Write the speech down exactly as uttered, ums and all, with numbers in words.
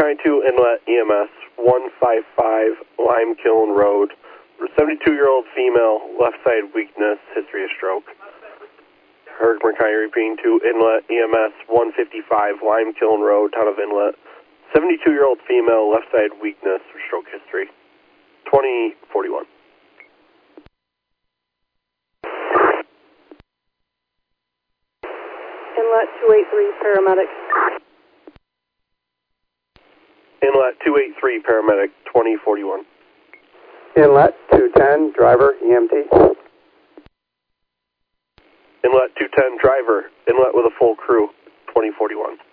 nine two Inlet E M S, one five five Lime Kiln Road. seventy-two-year-old female, left side weakness, history of stroke. Herkimer County repeating to Inlet E M S, one fifty-five Lime Kiln Road, town of Inlet. seventy-two-year-old female, left side weakness, stroke history. twenty forty-one. Inlet two eighty-three, paramedic. Inlet two eighty-three, paramedic, twenty forty-one. Inlet two ten, driver, E M T. Inlet two ten, driver, inlet with a full crew, twenty forty-one.